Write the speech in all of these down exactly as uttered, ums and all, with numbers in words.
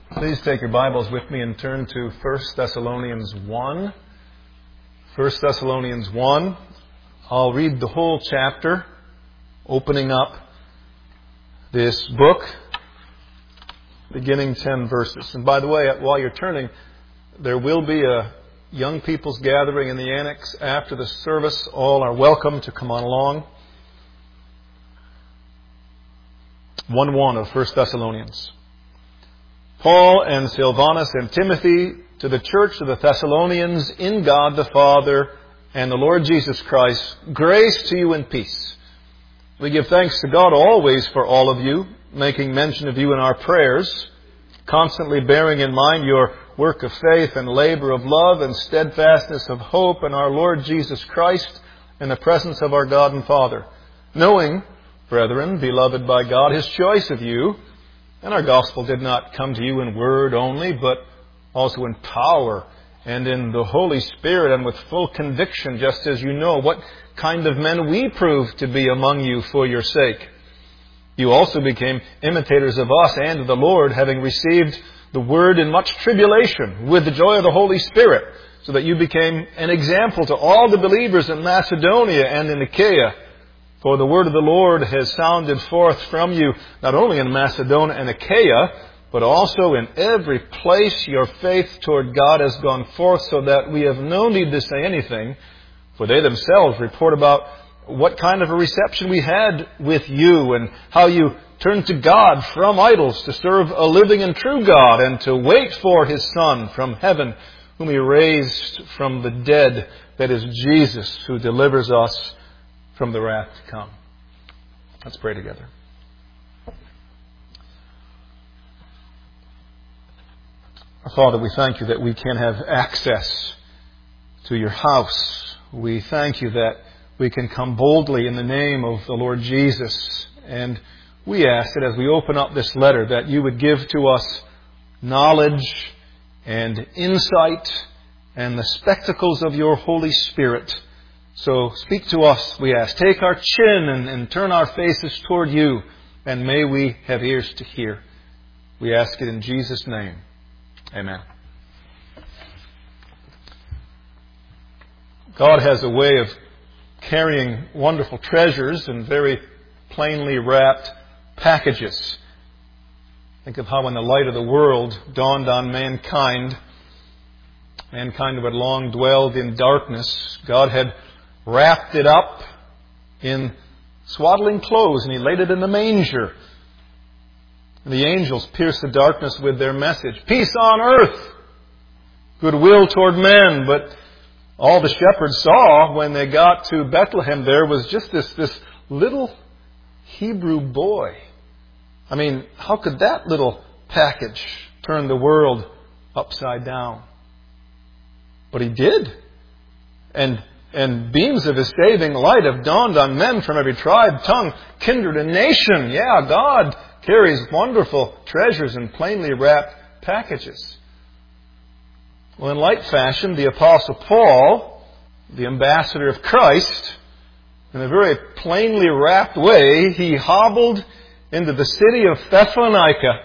Please take your Bibles with me and turn to First Thessalonians one. First Thessalonians one. I'll read the whole chapter, opening up this book, beginning ten verses. And by the way, while you're turning, there will be a young people's gathering in the annex after the service. All are welcome to come on along. one one of First Thessalonians. Paul and Silvanus and Timothy, to the church of the Thessalonians in God the Father and the Lord Jesus Christ, grace to you and peace. We give thanks to God always for all of you, making mention of you in our prayers, constantly bearing in mind your work of faith and labor of love and steadfastness of hope in our Lord Jesus Christ in the presence of our God and Father, knowing, brethren, beloved by God, His choice of you. And our gospel did not come to you in word only, but also in power and in the Holy Spirit and with full conviction, just as you know what kind of men we proved to be among you for your sake. You also became imitators of us and of the Lord, having received the word in much tribulation with the joy of the Holy Spirit, so that you became an example to all the believers in Macedonia and in Achaia. For the word of the Lord has sounded forth from you, not only in Macedonia and Achaia, but also in every place your faith toward God has gone forth, so that we have no need to say anything, for they themselves report about what kind of a reception we had with you, and how you turned to God from idols to serve a living and true God, and to wait for His Son from heaven, whom He raised from the dead, that is Jesus, who delivers us from the wrath to come. Let's pray together. Our Father, we thank you that we can have access to your house. We thank you that we can come boldly in the name of the Lord Jesus. And we ask that as we open up this letter, that you would give to us knowledge and insight and the spectacles of your Holy Spirit. So speak to us, we ask. Take our chin and, and turn our faces toward you, and may we have ears to hear. We ask it in Jesus' name. Amen. God has a way of carrying wonderful treasures in very plainly wrapped packages. Think of how when the light of the world dawned on mankind, mankind who had long dwelled in darkness, God had wrapped it up in swaddling clothes, and He laid it in the manger. And the angels pierced the darkness with their message, peace on earth, goodwill toward men. But all the shepherds saw when they got to Bethlehem there was just this, this little Hebrew boy. I mean, how could that little package turn the world upside down? But He did. And And beams of His saving light have dawned on men from every tribe, tongue, kindred, and nation. Yeah, God carries wonderful treasures in plainly wrapped packages. Well, in like fashion, the Apostle Paul, the ambassador of Christ, in a very plainly wrapped way, he hobbled into the city of Thessalonica.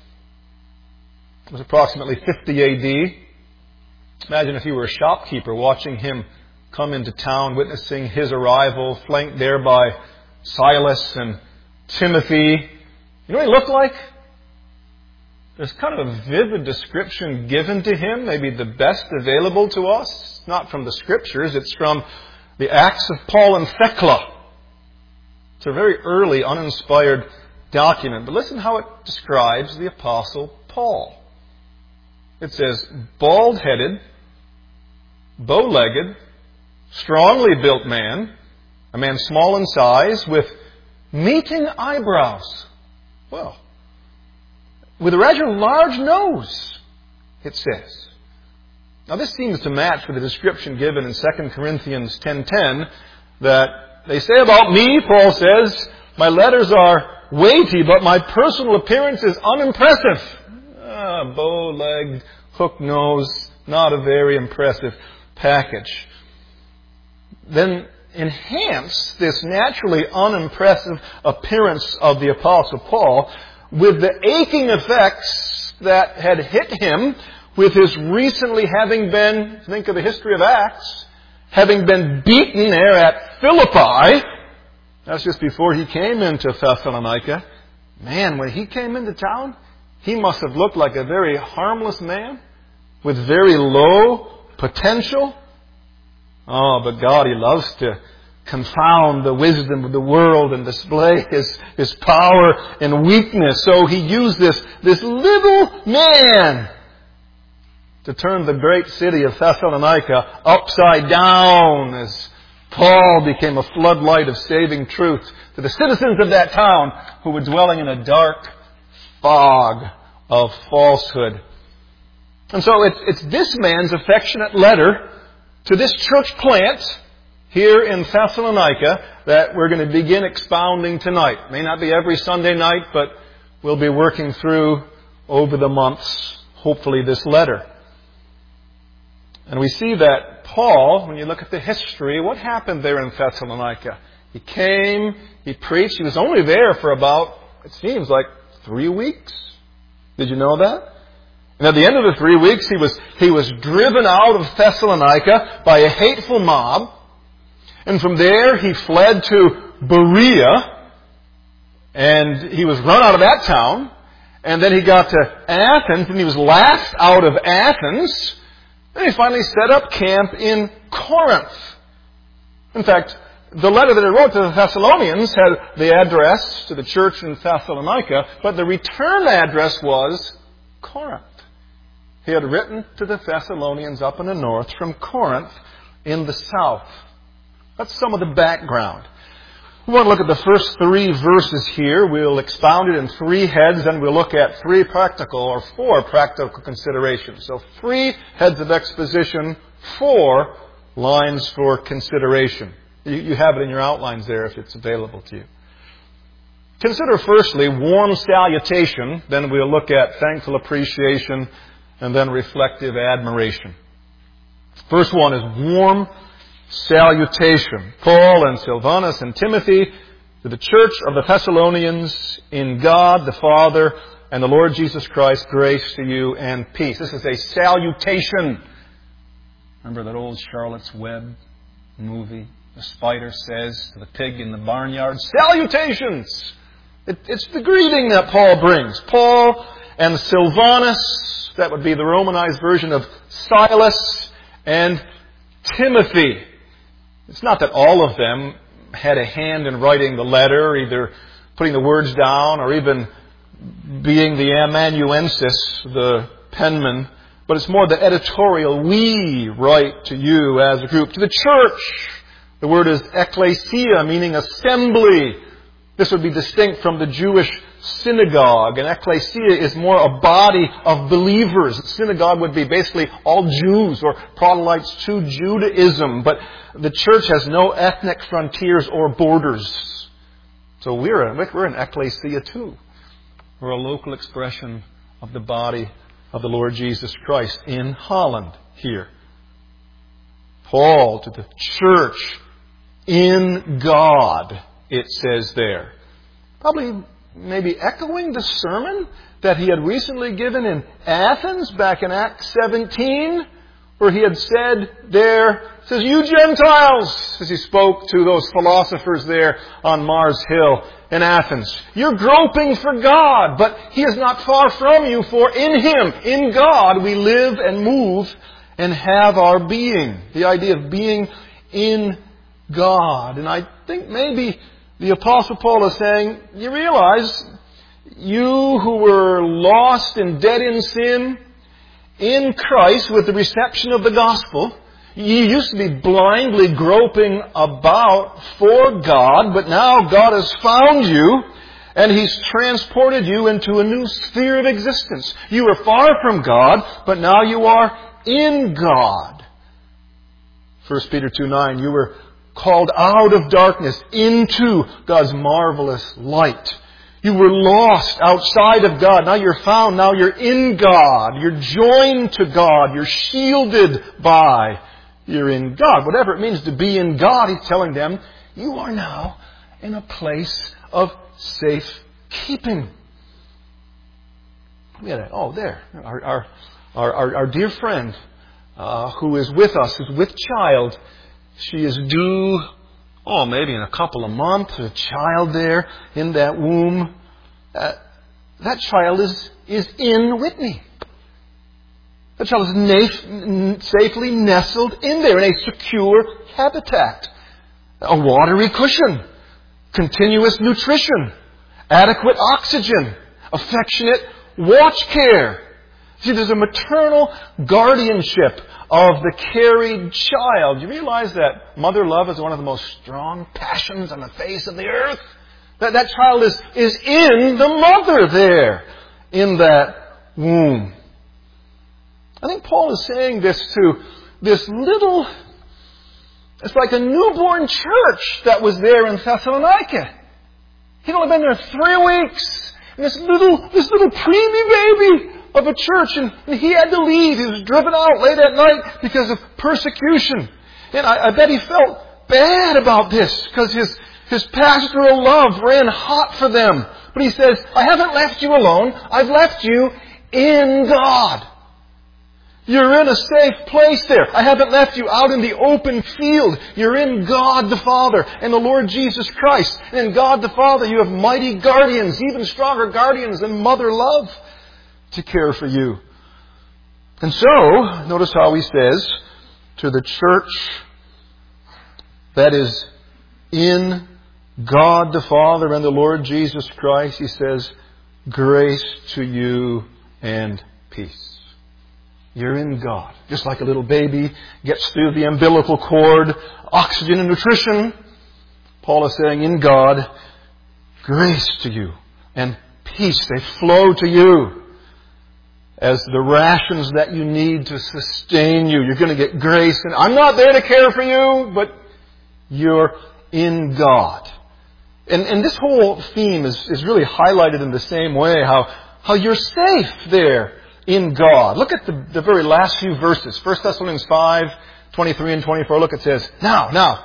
It was approximately fifty A D. Imagine if you were a shopkeeper watching him come into town, witnessing his arrival, flanked there by Silas and Timothy. You know what he looked like? There's kind of a vivid description given to him, maybe the best available to us. It's not from the Scriptures, it's from the Acts of Paul and Thecla. It's a very early, uninspired document. But listen how it describes the Apostle Paul. It says, bald-headed, bow-legged, strongly built man, a man small in size, with meeting eyebrows. Well, with a rather large nose, it says. Now this seems to match with the description given in Second Corinthians ten ten, that they say about me, Paul says, my letters are weighty, but my personal appearance is unimpressive. Ah, bow-legged, hook nose, not a very impressive package. Then enhance this naturally unimpressive appearance of the Apostle Paul with the aching effects that had hit him with his recently having been, think of the history of Acts, having been beaten there at Philippi. That's just before he came into Thessalonica. Man, when he came into town, he must have looked like a very harmless man with very low potential. Oh, but God, He loves to confound the wisdom of the world and display His, His power and weakness. So He used this, this little man to turn the great city of Thessalonica upside down as Paul became a floodlight of saving truth to the citizens of that town who were dwelling in a dark fog of falsehood. And so it's, it's this man's affectionate letter to this church plant here in Thessalonica that we're going to begin expounding tonight. May not be every Sunday night, but we'll be working through over the months, hopefully, this letter. And we see that Paul, when you look at the history, what happened there in Thessalonica? He came, he preached, he was only there for about, it seems like, three weeks. Did you know that? And at the end of the three weeks, he was, he was driven out of Thessalonica by a hateful mob. And from there, he fled to Berea. And he was run out of that town. And then he got to Athens, and he was last out of Athens. Then he finally set up camp in Corinth. In fact, the letter that he wrote to the Thessalonians had the address to the church in Thessalonica, but the return address was Corinth. He had written to the Thessalonians up in the north from Corinth in the south. That's some of the background. We want to look at the first three verses here. We'll expound it in three heads, and we'll look at three practical or four practical considerations. So three heads of exposition, four lines for consideration. You, you have it in your outlines there if it's available to you. Consider firstly warm salutation, then we'll look at thankful appreciation, and then reflective admiration. First one is warm salutation. Paul and Silvanus and Timothy to the church of the Thessalonians in God the Father and the Lord Jesus Christ, grace to you and peace. This is a salutation. Remember that old Charlotte's Web movie? The spider says to the pig in the barnyard, salutations! It, it's the greeting that Paul brings. Paul and Silvanus, that would be the Romanized version of Silas, and Timothy. It's not that all of them had a hand in writing the letter, either putting the words down or even being the amanuensis, the penman, but it's more the editorial. We write to you as a group. To the church, the word is ekklesia, meaning assembly. This would be distinct from the Jewish synagogue. And ekklesia is more a body of believers. Synagogue would be basically all Jews or proselytes to Judaism. But the church has no ethnic frontiers or borders. So we're, a, we're an ekklesia too. We're a local expression of the body of the Lord Jesus Christ in Holland here. Paul to the church in God, it says there. Probably maybe echoing the sermon that he had recently given in Athens back in Acts seventeen, where he had said there, says, you Gentiles, as he spoke to those philosophers there on Mars Hill in Athens, you're groping for God, but He is not far from you, for in Him, in God, we live and move and have our being. The idea of being in God. And I think maybe the Apostle Paul is saying, you realize, you who were lost and dead in sin, in Christ with the reception of the gospel, you used to be blindly groping about for God, but now God has found you and He's transported you into a new sphere of existence. You were far from God, but now you are in God. First Peter two nine, you were called out of darkness into God's marvelous light. You were lost outside of God. Now you're found. Now you're in God. You're joined to God. You're shielded by. You're in God. Whatever it means to be in God, He's telling them, you are now in a place of safe keeping. yeah, oh, there. Our, our, our, our, our dear friend uh, who is with us, who's with child, she is due, oh, maybe in a couple of months, a child there in that womb. Uh, that child is, is in Whitney. That child is na- safely nestled in there in a secure habitat. A watery cushion, continuous nutrition, adequate oxygen, affectionate watch care. See, there's a maternal guardianship of the carried child. You realize that mother love is one of the most strong passions on the face of the earth? That that child is, is in the mother there, in that womb. I think Paul is saying this to this little, it's like a newborn church that was there in Thessalonica. He'd only been there three weeks. And this little, this little preemie baby of a church, and, and he had to leave. He was driven out late at night because of persecution. And I, I bet he felt bad about this because his, his pastoral love ran hot for them. But he says, I haven't left you alone. I've left you in God. You're in a safe place there. I haven't left you out in the open field. You're in God the Father and the Lord Jesus Christ. And in God the Father you have mighty guardians, even stronger guardians than mother love to care for you. And so, notice how he says to the church that is in God the Father and the Lord Jesus Christ, he says, grace to you and peace. You're in God. Just like a little baby gets through the umbilical cord, oxygen and nutrition. Paul is saying, in God, grace to you and peace. They flow to you as the rations that you need to sustain you. You're going to get grace. And I'm not there to care for you, but you're in God. And, and this whole theme is, is really highlighted in the same way, how, how you're safe there in God. Look at the, the very last few verses. First Thessalonians five, twenty-three and twenty-four. Look, it says, Now, now,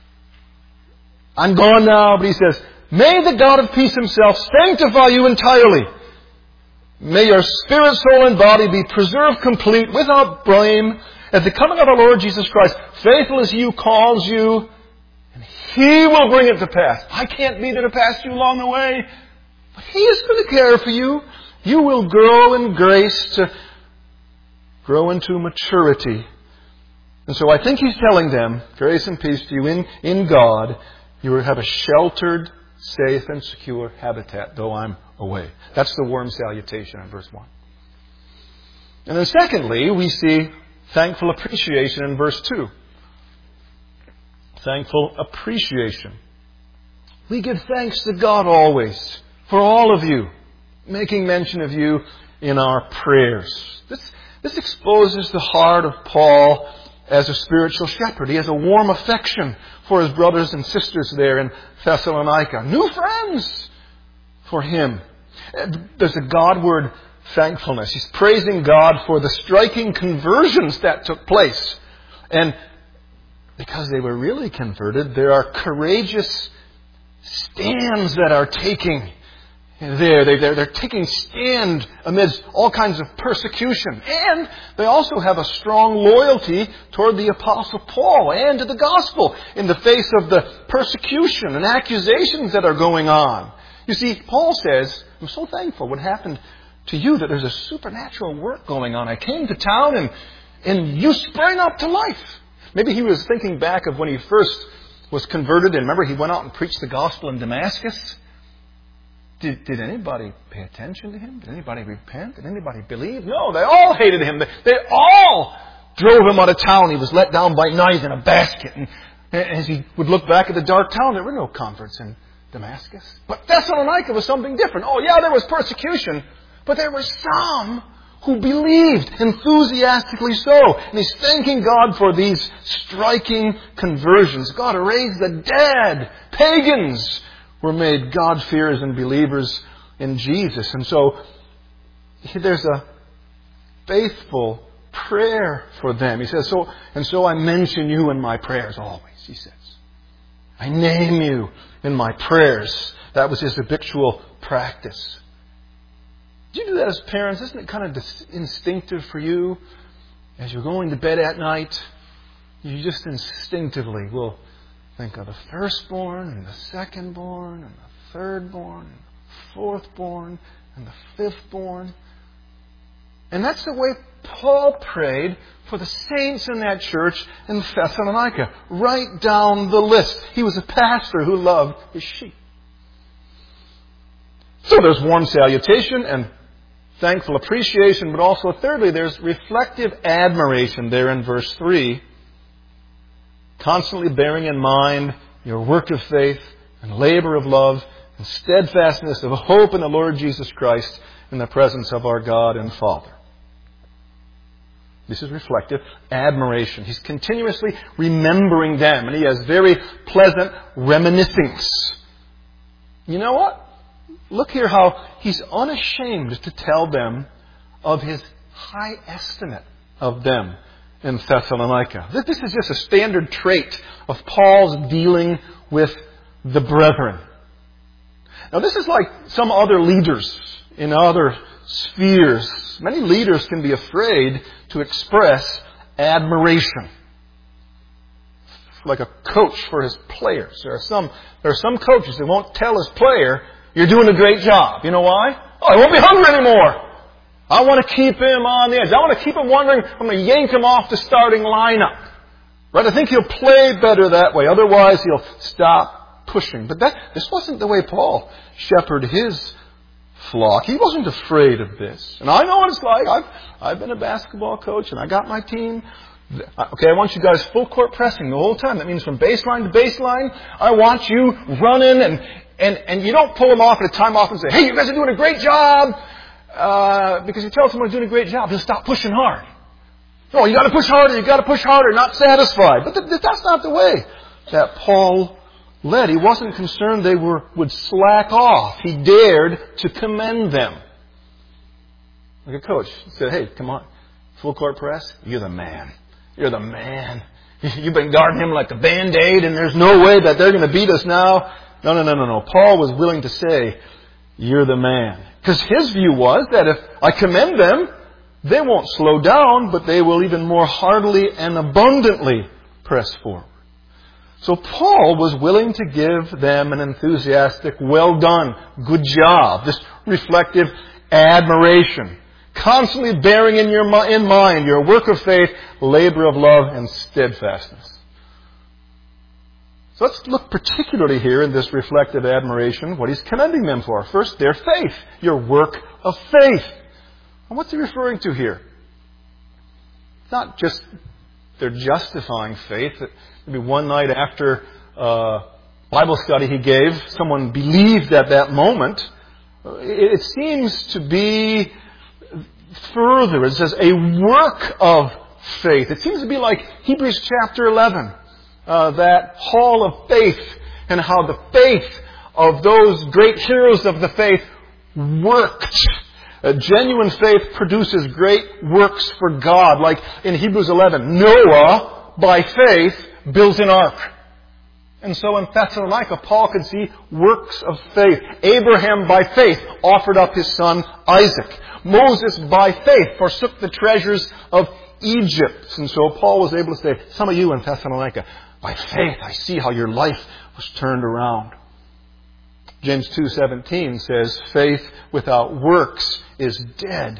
I'm gone now, but he says, may the God of peace himself sanctify you entirely. May your spirit, soul, and body be preserved complete, without blame, at the coming of our Lord Jesus Christ. Faithful as He who calls you, and He will bring it to pass. I can't be there to pass you along the way, but He is going to care for you. You will grow in grace to grow into maturity. And so I think he's telling them, grace and peace to you in, in God. You will have a sheltered, safe, and secure habitat, though I'm away. That's the warm salutation in verse one. And then secondly, we see thankful appreciation in verse two. Thankful appreciation. We give thanks to God always for all of you, making mention of you in our prayers. This, this exposes the heart of Paul as a spiritual shepherd. He has a warm affection for his brothers and sisters there in Thessalonica. New friends for him. There's a Godward thankfulness. He's praising God for the striking conversions that took place. And because they were really converted, there are courageous stands that are taking There, they, they're, they're taking stand amidst all kinds of persecution. And they also have a strong loyalty toward the Apostle Paul and to the gospel in the face of the persecution and accusations that are going on. You see, Paul says, I'm so thankful what happened to you, that there's a supernatural work going on. I came to town and, and you sprang up to life. Maybe he was thinking back of when he first was converted, and remember he went out and preached the gospel in Damascus. Did, did anybody pay attention to him? Did anybody repent? Did anybody believe? No, they all hated him. They, they all drove him out of town. He was let down by night in a basket. And, and as he would look back at the dark town, there were no converts in Damascus. But Thessalonica was something different. Oh, yeah, there was persecution. But there were some who believed, enthusiastically so. And he's thanking God for these striking conversions. God raised the dead. Pagans were made God-fearers and believers in Jesus. And so there's a faithful prayer for them. He says, so and so I mention you in my prayers always, he says. I name you in my prayers. That was his habitual practice. Do you do that as parents? Isn't it kind of dis- instinctive for you? As you're going to bed at night, you just instinctively will think of the firstborn and the secondborn and the thirdborn and the fourthborn and the fifthborn. And that's the way Paul prayed for the saints in that church in Thessalonica. Right down the list. He was a pastor who loved his sheep. So there's warm salutation and thankful appreciation, but also thirdly, there's reflective admiration there in verse three. Constantly bearing in mind your work of faith and labor of love and steadfastness of hope in the Lord Jesus Christ in the presence of our God and Father. This is reflective admiration. He's continuously remembering them, and he has very pleasant reminiscings. You know what? Look here how he's unashamed to tell them of his high estimate of them in Thessalonica. This is just a standard trait of Paul's dealing with the brethren. Now this is like some other leaders in other spheres. Many leaders can be afraid to express admiration. Like a coach for his players. There are some, there are some coaches that won't tell his player, you're doing a great job. You know why? Oh, I won't be hungry anymore. I want to keep him on the edge. I want to keep him wondering, I'm going to yank him off the starting lineup. Right? I think he'll play better that way. Otherwise, he'll stop pushing. But that, this wasn't the way Paul shepherded his flock. He wasn't afraid of this. And I know what it's like. I've, I've been a basketball coach and I got my team. Okay, I want you guys full court pressing the whole time. That means from baseline to baseline. I want you running and, and, and you don't pull them off at a time off and say, hey, you guys are doing a great job. Uh, because you tell someone doing a great job, he'll stop pushing hard. No, you got to push harder, you got to push harder, not satisfied. But th- th- that's not the way that Paul led. He wasn't concerned they were would slack off. He dared to commend them. Like a coach said, hey, come on, full court press, you're the man. You're the man. You've been guarding him like a Band-Aid and there's no way that they're going to beat us now. No, no, no, no, no. Paul was willing to say, you're the man. Because his view was that if I commend them, they won't slow down, but they will even more heartily and abundantly press forward. So Paul was willing to give them an enthusiastic, well done, good job, this reflective admiration, constantly bearing in your in mind your work of faith, labor of love, and steadfastness. So let's look particularly here in this reflective admiration what he's commending them for. First, their faith, your work of faith. And what's he referring to here? It's not just their justifying faith. Maybe one night after uh, Bible study he gave, someone believed at that moment. It seems to be further. It says a work of faith. It seems to be like Hebrews chapter eleven. Uh, that hall of faith and how the faith of those great heroes of the faith worked. A genuine faith produces great works for God. Like in Hebrews eleven, Noah, by faith, builds an ark. And so in Thessalonica, Paul could see works of faith. Abraham, by faith, offered up his son Isaac. Moses, by faith, forsook the treasures of Egypt. And so Paul was able to say, some of you in Thessalonica, by faith, I see how your life was turned around. James two seventeen says, faith without works is dead.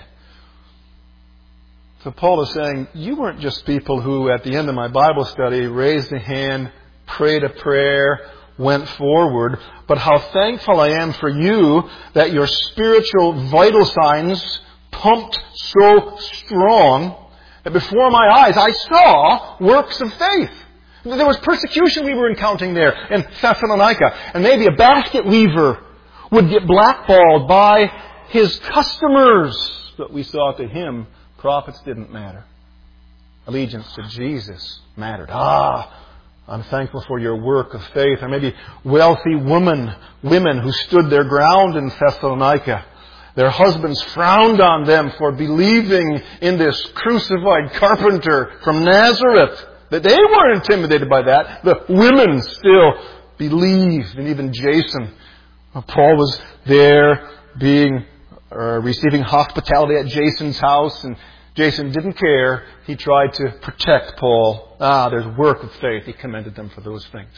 So Paul is saying, you weren't just people who, at the end of my Bible study, raised a hand, prayed a prayer, went forward, but how thankful I am for you that your spiritual vital signs pumped so strong that before my eyes I saw works of faith. There was persecution we were encountering there in Thessalonica. And maybe a basket weaver would get blackballed by his customers. But we saw to him, profits didn't matter. Allegiance to Jesus mattered. Ah, I'm thankful for your work of faith. Or maybe wealthy women, women who stood their ground in Thessalonica. Their husbands frowned on them for believing in this crucified carpenter from Nazareth. That they weren't intimidated by that. The women still believed. And even Jason, Paul was there being or receiving hospitality at Jason's house, and Jason didn't care. He tried to protect Paul. Ah, there's work of faith. He commended them for those things.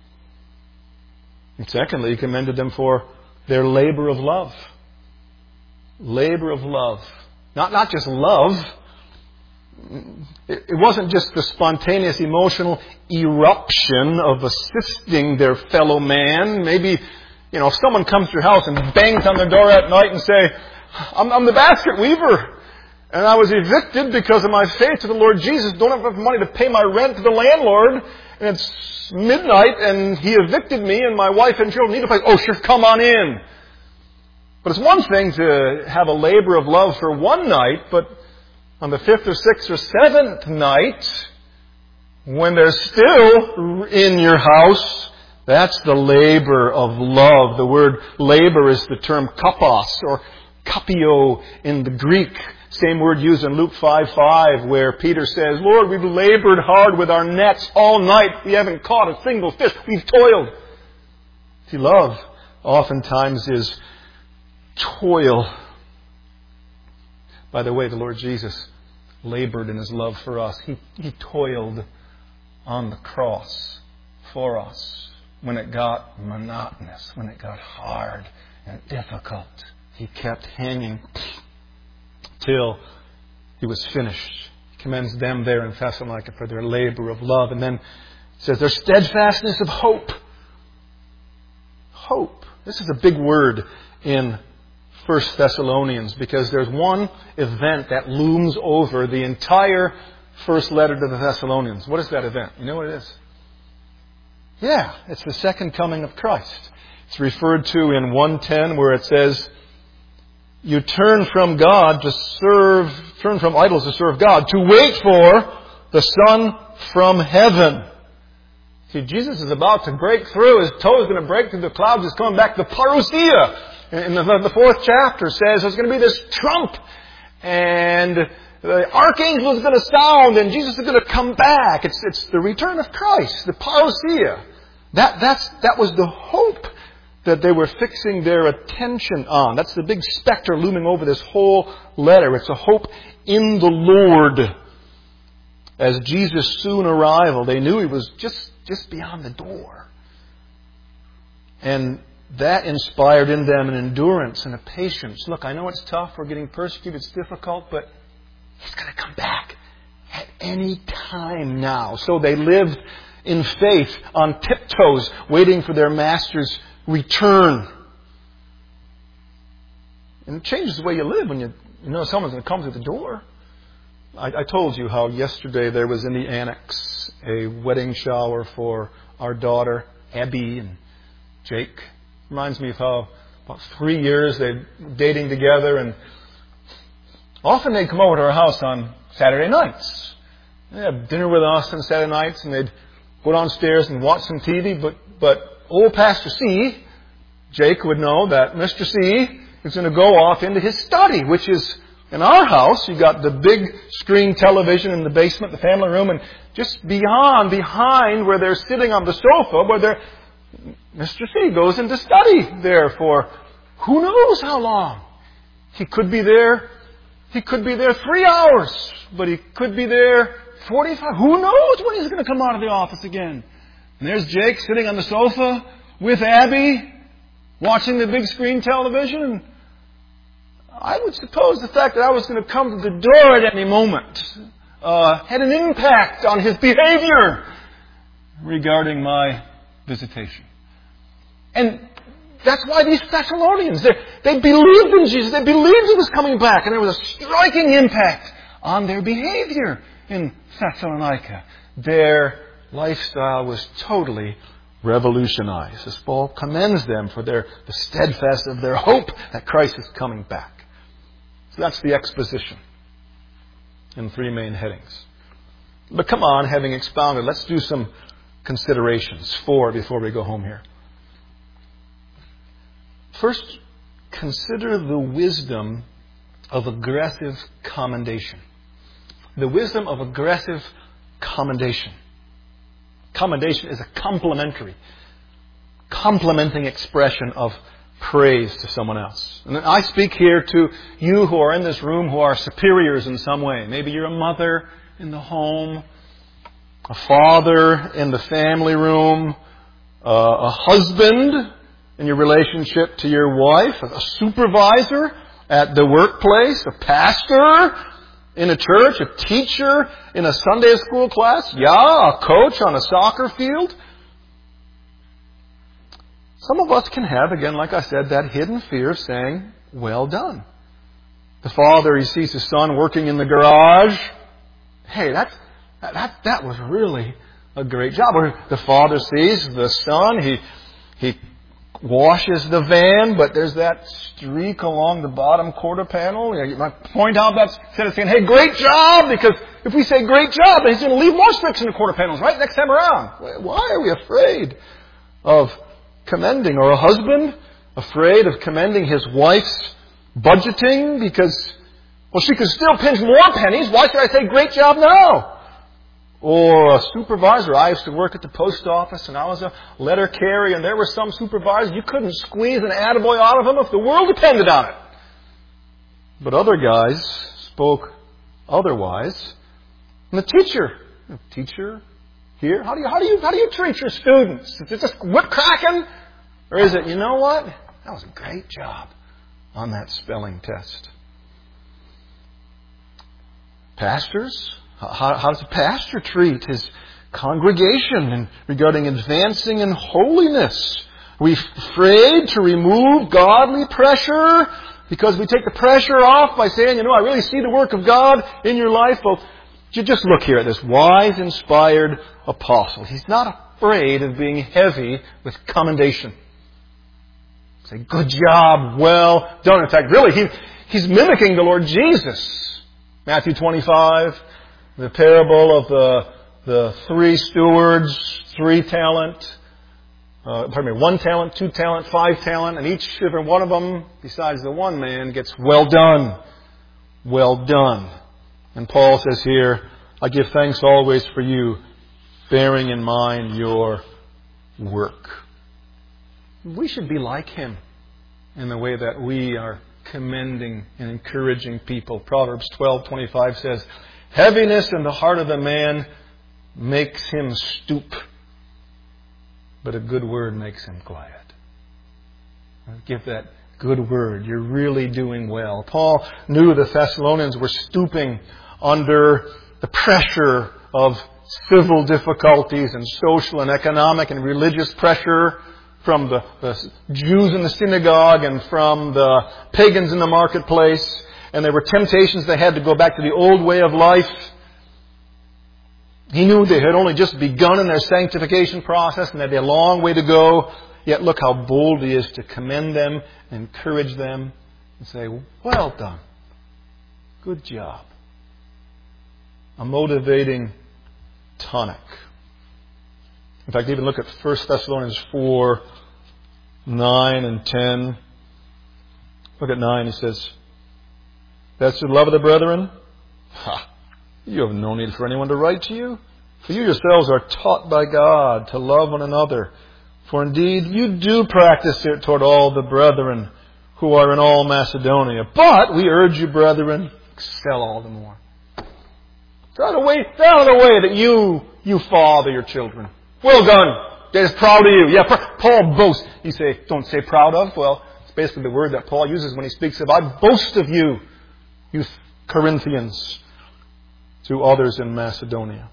And secondly, he commended them for their labor of love. Labor of love. Not, not just love. It wasn't just the spontaneous emotional eruption of assisting their fellow man. Maybe, you know, if someone comes to your house and bangs on the door at night and say, I'm, I'm the basket weaver, and I was evicted because of my faith to the Lord Jesus, don't have enough money to pay my rent to the landlord, and it's midnight and he evicted me and my wife and children need a place. Oh, sure, come on in. But it's one thing to have a labor of love for one night, but on the fifth or sixth or seventh night, when they're still in your house, that's the labor of love. The word labor is the term kapos or kapio in the Greek. Same word used in Luke five five, where Peter says, Lord, we've labored hard with our nets all night. We haven't caught a single fish. We've toiled. See, love oftentimes is toil. By the way, the Lord Jesus labored in His love for us. He, he toiled on the cross for us. When it got monotonous, when it got hard and difficult, He kept hanging till He was finished. He commends them there in Thessalonica for their labor of love. And then it says their steadfastness of hope. Hope. This is a big word in First Thessalonians, because there's one event that looms over the entire first letter to the Thessalonians. What is that event? You know what it is? Yeah, it's the second coming of Christ. It's referred to in one ten where it says, you turn from God to serve, turn from idols to serve God, to wait for the Son from heaven. See, Jesus is about to break through. His toe is going to break through the clouds. He's coming back. The parousia in the, the fourth chapter says there's going to be this trump, and the archangel is going to sound, and Jesus is going to come back. It's, it's the return of Christ, the parousia. That, that's, that was the hope that they were fixing their attention on. That's the big specter looming over this whole letter. It's a hope in the Lord. As Jesus' soon arrival, they knew He was just, just beyond the door. And that inspired in them an endurance and a patience. Look, I know it's tough. We're getting persecuted. It's difficult. But He's going to come back at any time now. So they lived in faith on tiptoes, waiting for their Master's return. And it changes the way you live when you, you know someone's going to come through the door. I, I told you how yesterday there was in the annex a wedding shower for our daughter, Abby and Jake. Reminds me of how about three years they're dating together, and often they'd come over to our house on Saturday nights. They'd have dinner with us on Saturday nights, and they'd go downstairs and watch some T V. But but old Pastor C, Jake would know that Mister C is going to go off into his study, which is in our house. You got the big screen television in the basement, the family room, and just beyond, behind where they're sitting on the sofa, where they're Mister C goes into study there for who knows how long. He could be there. He could be there three hours, but he could be there forty-five. Who knows when he's going to come out of the office again? And there's Jake sitting on the sofa with Abby, watching the big screen television. And I would suppose the fact that I was going to come to the door at any moment uh, had an impact on his behavior regarding my visitation. And that's why these Thessalonians, they, they believed in Jesus. They believed He was coming back. And there was a striking impact on their behavior in Thessalonica. Their lifestyle was totally revolutionized. As Paul commends them for their the steadfast of their hope that Christ is coming back. So that's the exposition in three main headings. But come on, having expounded, let's do some considerations. Four before we go home here. First, consider the wisdom of aggressive commendation. The wisdom of aggressive commendation. Commendation is a complimentary, complimenting expression of praise to someone else. And I speak here to you who are in this room who are superiors in some way. Maybe you're a mother in the home, a father in the family room, uh, a husband in your relationship to your wife, a supervisor at the workplace, a pastor in a church, a teacher in a Sunday school class, yeah, a coach on a soccer field. Some of us can have, again, like I said, that hidden fear of saying, well done. The father, he sees his son working in the garage. Hey, that's, that, that, that was really a great job. Or the father sees the son, he, he washes the van, but there's that streak along the bottom quarter panel. You might point out that instead of saying, hey, great job, because if we say great job, then he's going to leave more streaks in the quarter panels, right, next time around. Why are we afraid of commending? Or a husband afraid of commending his wife's budgeting because, well, she could still pinch more pennies. Why should I say great job now? Or a supervisor. I used to work at the post office and I was a letter carrier, and there were some supervisors you couldn't squeeze an attaboy out of them if the world depended on it. But other guys spoke otherwise. And the teacher, the teacher here, how do you how do you how do you treat your students? Is it just whip cracking? Or is it, you know what? That was a great job on that spelling test. Pastors, how, how does a pastor treat his congregation in regarding advancing in holiness? Are we afraid to remove godly pressure because we take the pressure off by saying, you know, I really see the work of God in your life? Well, you just look here at this wise, inspired apostle. He's not afraid of being heavy with commendation. Say, good job, well done. In fact, really, he, he's mimicking the Lord Jesus. Matthew twenty-five, the parable of the, the three stewards, three talent, uh, pardon me, one talent, two talent, five talent, and each every one of them, besides the one man, gets well done, well done. And Paul says here, I give thanks always for you, bearing in mind your work. We should be like him in the way that we are commending and encouraging people. Proverbs twelve twenty-five says, heaviness in the heart of the man makes him stoop, but a good word makes him glad. Give that good word. You're really doing well. Paul knew the Thessalonians were stooping under the pressure of civil difficulties and social and economic and religious pressure from the, the Jews in the synagogue and from the pagans in the marketplace. And there were temptations they had to go back to the old way of life. He knew they had only just begun in their sanctification process and they had a long way to go. Yet look how bold he is to commend them, encourage them, and say, well done. Good job. A motivating tonic. In fact, even look at First Thessalonians four, nine and ten. Look at nine, he says, that's the love of the brethren. Ha! You have no need for anyone to write to you. For you yourselves are taught by God to love one another. For indeed, you do practice it toward all the brethren who are in all Macedonia. But we urge you, brethren, excel all the more. Get out of the way, get out of the way that you, you father your children. Well done. Dad's proud of you. Yeah, Paul boasts. You say, don't say proud of. Well, it's basically the word that Paul uses when he speaks of, I boast of you, you Corinthians, to others in Macedonia.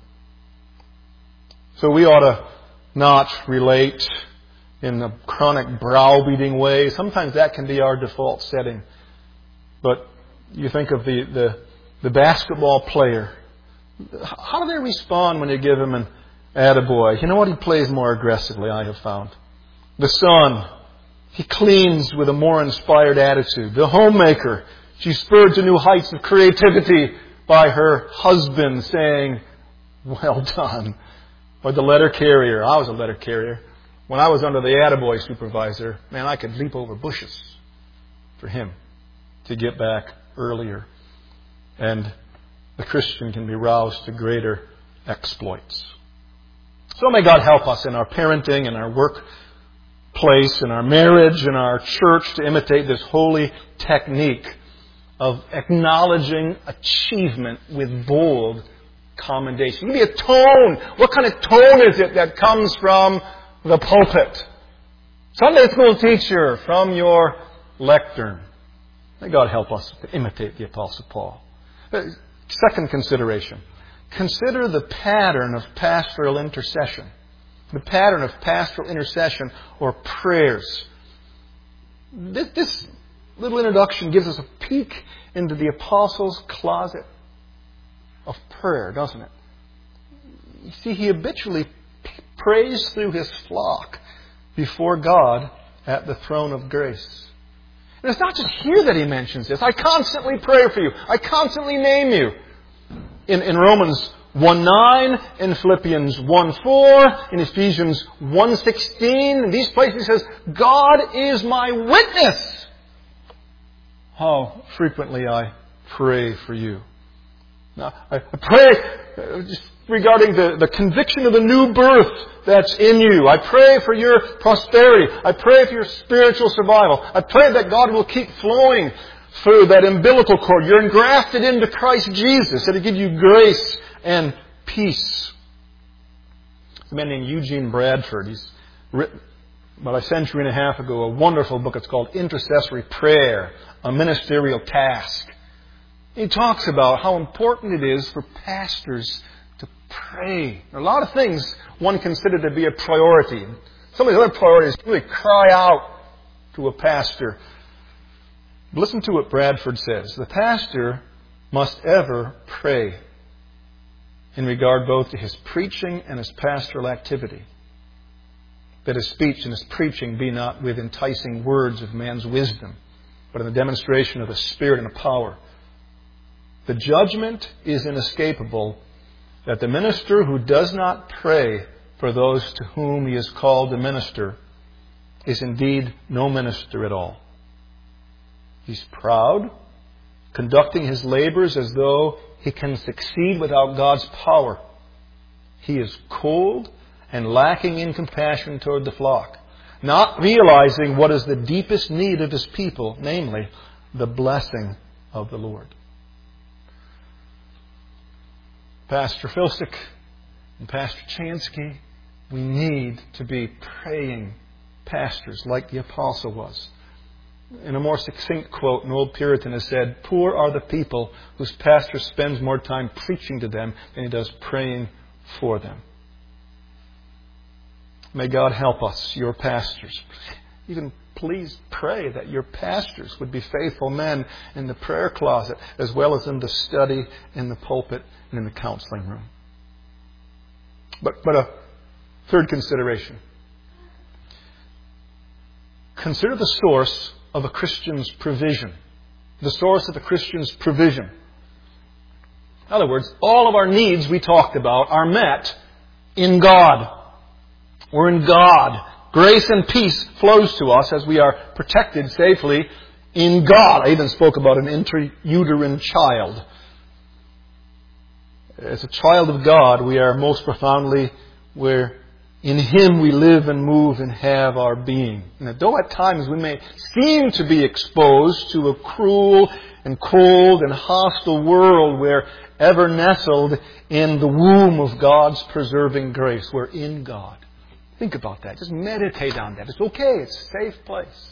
So we ought to not relate in a chronic browbeating way. Sometimes that can be our default setting. But you think of the, the, the basketball player. How do they respond when you give him an attaboy? You know what? He plays more aggressively, I have found. The son, he cleans with a more inspired attitude. The homemaker, she's spurred to new heights of creativity by her husband saying, well done. Or the letter carrier. I was a letter carrier. When I was under the attaboy supervisor, man, I could leap over bushes for him to get back earlier. And the Christian can be roused to greater exploits. So may God help us in our parenting and our place in our marriage, in our church, to imitate this holy technique of acknowledging achievement with bold commendation. Give me a tone. What kind of tone is it that comes from the pulpit? Sunday school teacher, from your lectern. May God help us to imitate the Apostle Paul. Second consideration. Consider the pattern of pastoral intercession. The pattern of pastoral intercession or prayers. This, this little introduction gives us a peek into the Apostle's closet of prayer, doesn't it? You see, he habitually prays through his flock before God at the throne of grace. And it's not just here that he mentions this. I constantly pray for you. I constantly name you. In, in Romans one nine, in Philippians one four, in Ephesians one sixteen, in these places he says, God is my witness. How frequently I pray for you. Now, I pray just regarding the, the conviction of the new birth that's in you. I pray for your prosperity. I pray for your spiritual survival. I pray that God will keep flowing through that umbilical cord. You're engrafted into Christ Jesus. That He'll give you grace and peace. A man named Eugene Bradford. He's written about a century and a half ago a wonderful book. It's called Intercessory Prayer, a Ministerial Task. He talks about how important it is for pastors to pray. There are a lot of things one considered to be a priority. Some of these other priorities really cry out to a pastor. Listen to what Bradford says. The pastor must ever pray in regard both to his preaching and his pastoral activity. That his speech and his preaching be not with enticing words of man's wisdom, but in the demonstration of the Spirit and the power. The judgment is inescapable that the minister who does not pray for those to whom he is called to minister is indeed no minister at all. He's proud, conducting his labors as though he can succeed without God's power. He is cold and lacking in compassion toward the flock, not realizing what is the deepest need of his people, namely, the blessing of the Lord. Pastor Filsick and Pastor Chansky, we need to be praying pastors like the Apostle was. In a more succinct quote, an old Puritan has said, "Poor are the people whose pastor spends more time preaching to them than he does praying for them." May God help us, your pastors. Even please pray that your pastors would be faithful men in the prayer closet as well as in the study, in the pulpit, and in the counseling room. But, but a third consideration. Consider the source of a Christian's provision. The source of the Christian's provision. In other words, all of our needs we talked about are met in God. We're in God. Grace and peace flows to us as we are protected safely in God. I even spoke about an intrauterine child. As a child of God, we are most profoundly where in Him we live and move and have our being. And though at times we may seem to be exposed to a cruel and cold and hostile world, we're ever nestled in the womb of God's preserving grace. We're in God. Think about that. Just meditate on that. It's okay. It's a safe place.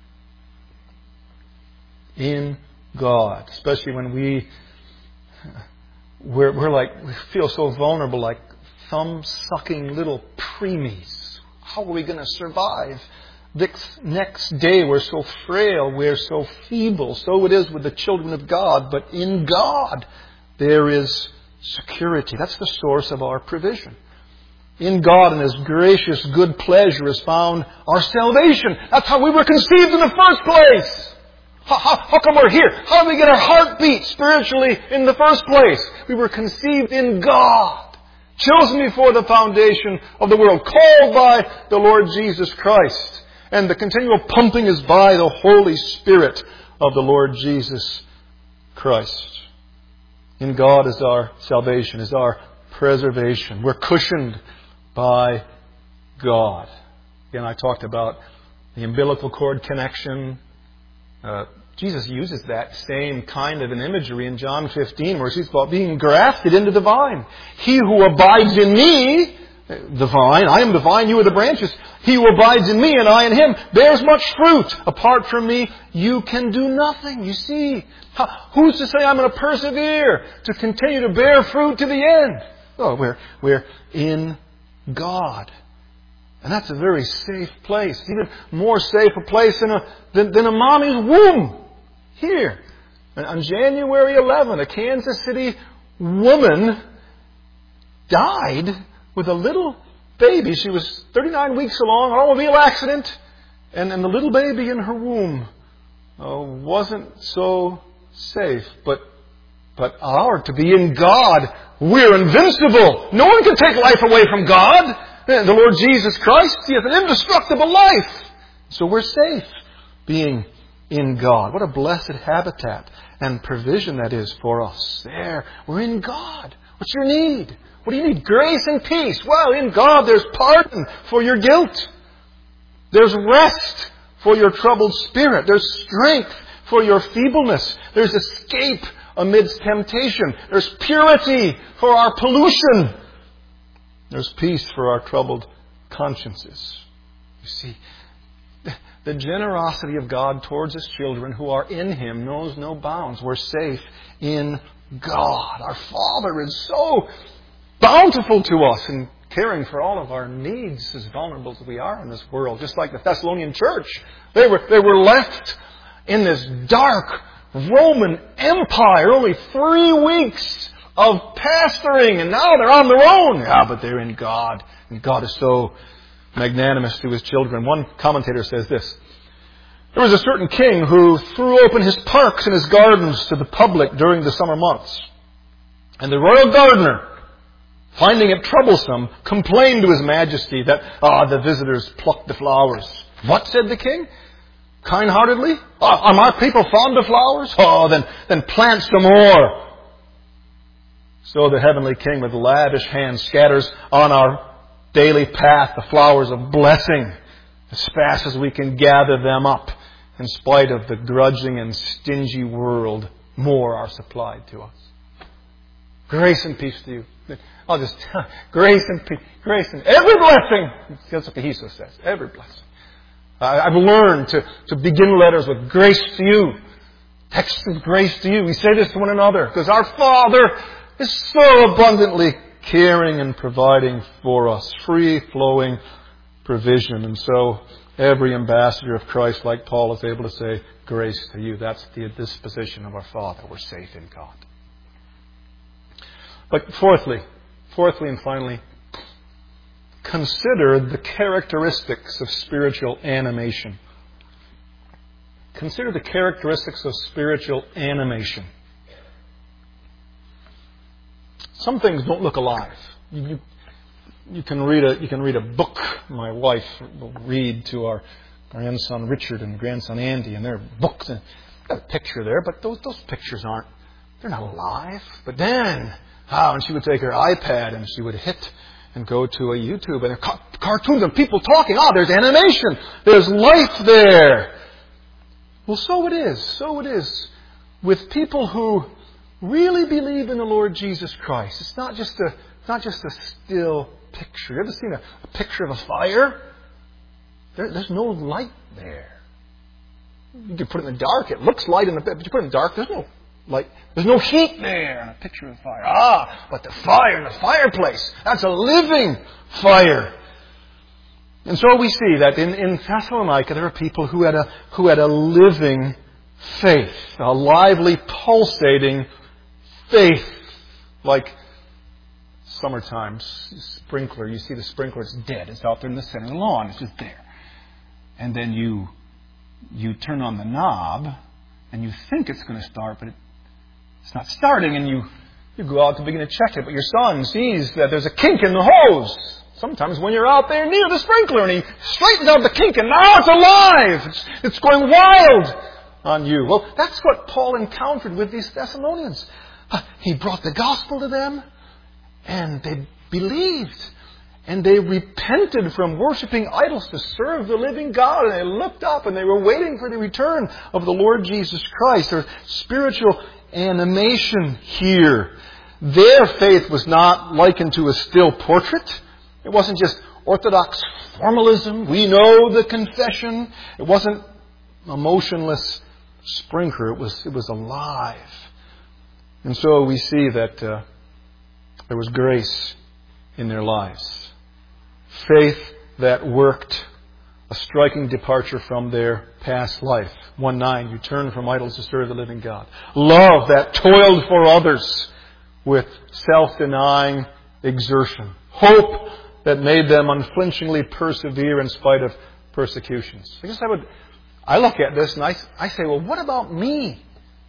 In God. Especially when we, we're, we're like, we feel so vulnerable, like thumb-sucking little preemies. How are we going to survive? This next day we're so frail, we're so feeble. So it is with the children of God. But in God there is security. That's the source of our provision. In God and His gracious good pleasure is found our salvation. That's how we were conceived in the first place. How, how, how come we're here? How do we get our heartbeat spiritually in the first place? We were conceived in God. Chosen before the foundation of the world. Called by the Lord Jesus Christ. And the continual pumping is by the Holy Spirit of the Lord Jesus Christ. In God is our salvation, is our preservation. We're cushioned by God. Again, I talked about the umbilical cord connection. Uh, Jesus uses that same kind of an imagery in John fifteen, where he speaks about being grafted into the vine. He who abides in me, the vine, I am the vine, you are the branches. He who abides in me and I in him bears much fruit. Apart from me, you can do nothing. You see, how, who's to say I'm going to persevere to continue to bear fruit to the end? Oh, we're, we're in God. And that's a very safe place. Even more safe a place than a, than, than a mommy's womb. Here, on January eleventh, a Kansas City woman died with a little baby. She was thirty-nine weeks along, an automobile accident, and, and the little baby in her womb uh, wasn't so safe. But but our to be in God, we're invincible. No one can take life away from God. The Lord Jesus Christ, He has an indestructible life. So we're safe being in God. What a blessed habitat and provision that is for us. There, we're in God. What's your need? What do you need? Grace and peace. Well, in God there's pardon for your guilt. There's rest for your troubled spirit. There's strength for your feebleness. There's escape amidst temptation. There's purity for our pollution. There's peace for our troubled consciences. You see, the generosity of God towards His children who are in Him knows no bounds. We're safe in God. Our Father is so bountiful to us in caring for all of our needs, as vulnerable as we are in this world. Just like the Thessalonian church. They were, they were left in this dark Roman Empire. Only three weeks of pastoring, and now they're on their own. Yeah, but they're in God. And God is so magnanimous to His children. One commentator says this: there was a certain king who threw open his parks and his gardens to the public during the summer months. And the royal gardener, finding it troublesome, complained to His Majesty that, ah, the visitors plucked the flowers. What, said the king? Kind-heartedly? Oh, are my people fond of flowers? Oh, then, then plant some more. So the heavenly King with lavish hand scatters on our daily path the flowers of blessing as fast as we can gather them up. In spite of the grudging and stingy world, more are supplied to us. Grace and peace to you. I'll just tell you, grace and peace, grace and every blessing. That's what the Hesus says. Every blessing. I've learned to, to begin letters with grace to you. Texts of grace to you. We say this to one another because our Father is so abundantly caring and providing for us. Free-flowing provision. And so every ambassador of Christ, like Paul, is able to say, grace to you. That's the disposition of our Father. We're safe in God. But fourthly, fourthly and finally, consider the characteristics of spiritual animation. Consider the characteristics of spiritual animation. Some things don't look alive. You, you, you can read a you can read a book. My wife will read to our grandson Richard and grandson Andy, and their books. And got a picture there, but those those pictures aren't. They're not alive. But then, ah, and she would take her iPad and she would hit and go to a YouTube, and there are ca- cartoons and people talking. Ah, there's animation. There's life there. Well, so it is. So it is with people who really believe in the Lord Jesus Christ. It's not just a, it's not just a still picture. You ever seen a, a picture of a fire? There, there's no light there. You can put it in the dark. It looks light in the bed, but you put it in the dark, there's no light. There's no heat there in a picture of fire. Ah, but the fire in the fireplace, that's a living fire. And so we see that in, in Thessalonica there are people who had a who had a living faith, a lively, pulsating faith, like summertime sprinkler. You see the sprinkler, it's dead. It's out there in the center of the lawn. It's just there. And then you you turn on the knob, and you think it's going to start, but it, it's not starting. And you, you go out to begin to check it, but your son sees that there's a kink in the hose. Sometimes when you're out there near the sprinkler, and he straightens out the kink, and now it's alive. It's, it's going wild on you. Well, that's what Paul encountered with these Thessalonians. He brought the gospel to them, and they believed. And they repented from worshiping idols to serve the living God. And they looked up and they were waiting for the return of the Lord Jesus Christ. There's spiritual animation here. Their faith was not likened to a still portrait. It wasn't just orthodox formalism. We know the confession. It wasn't a motionless sprinkler. It was, it was alive. And so we see that uh, there was grace in their lives. Faith that worked, a striking departure from their past life. one nine, you turn from idols to serve the living God. Love that toiled for others with self-denying exertion. Hope that made them unflinchingly persevere in spite of persecutions. I guess I would, I look at this and I, I say, well, what about me?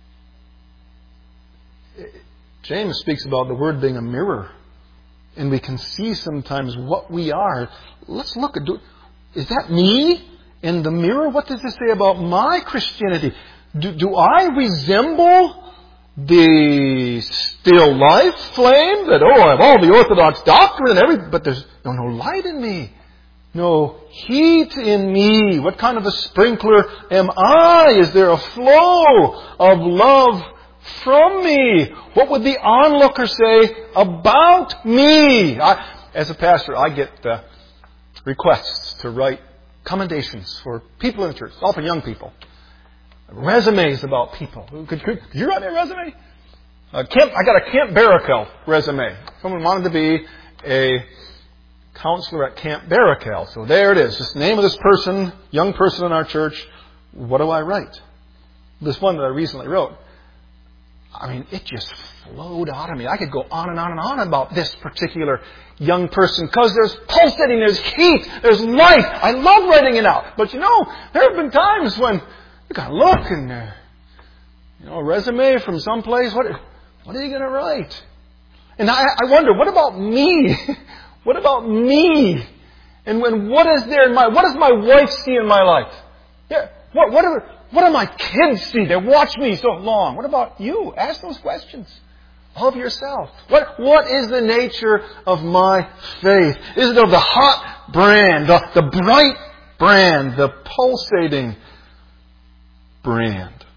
James speaks about the Word being a mirror. And we can see sometimes what we are. Let's look at, do, is that me in the mirror? What does this say about my Christianity? Do, do I resemble the still life flame that, oh, I have all the orthodox doctrine and everything, but there's no, no light in me. No heat in me. What kind of a sprinkler am I? Is there a flow of love from me? What would the onlooker say about me? I, as a pastor, I get uh, requests to write commendations for people in the church, often young people. Resumes about people. Could, could, could you write me a resume? Uh, Camp, I got a Camp Barakel resume. Someone wanted to be a counselor at Camp Barakel. So there it is. Just the name of this person, young person in our church. What do I write? This one that I recently wrote. I mean, it just flowed out of me. I could go on and on and on about this particular young person because there's pulsating, there's heat, there's life. I love writing it out. But you know, there have been times when you got to look and, uh, you know, a resume from someplace. What, what are you going to write? And I, I wonder, what about me? What about me? And when what is there in my, what does my wife see in my life? Yeah, what, what are, what do my kids see? They watch me so long. What about you? Ask those questions of yourself. What, what is the nature of my faith? Is it of the hot brand, the, the bright brand, the pulsating brand?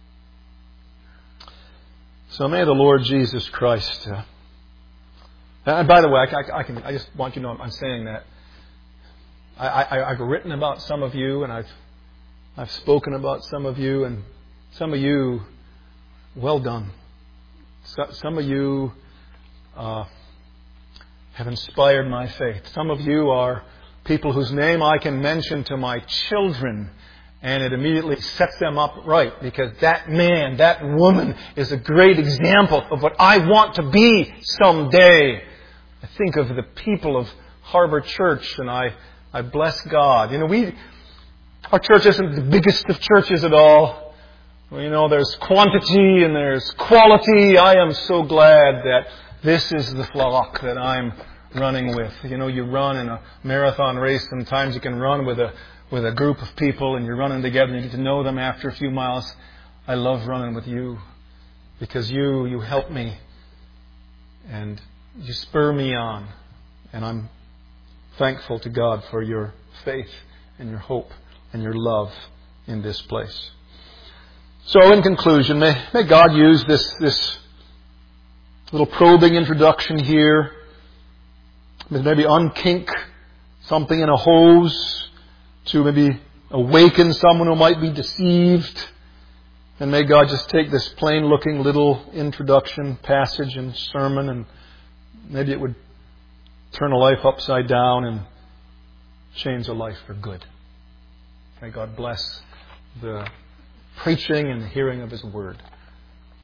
So may the Lord Jesus Christ. Uh, and by the way, I, I, I can. I just want you to know I'm saying that. I, I, I've written about some of you, and I've I've spoken about some of you, and some of you, well done. So, some of you uh, have inspired my faith. Some of you are people whose name I can mention to my children, and it immediately sets them up right, because that man, that woman is a great example of what I want to be someday. I think of the people of Harbor Church, and I, I bless God. You know, we, our church isn't the biggest of churches at all. Well, you know, there's quantity and there's quality. I am so glad that this is the flock that I'm running with. You know, you run in a marathon race. Sometimes you can run with a with a group of people and you're running together and you get to know them after a few miles. I love running with you because you you help me and you spur me on. And I'm thankful to God for your faith and your hope and your love in this place. So in conclusion, may, may God use this, this little probing introduction here. Maybe unkink something in a hose to maybe awaken someone who might be deceived. And may God just take this plain-looking little introduction, passage and sermon, and maybe it would turn a life upside down and change a life for good. May God bless the preaching and the hearing of His Word.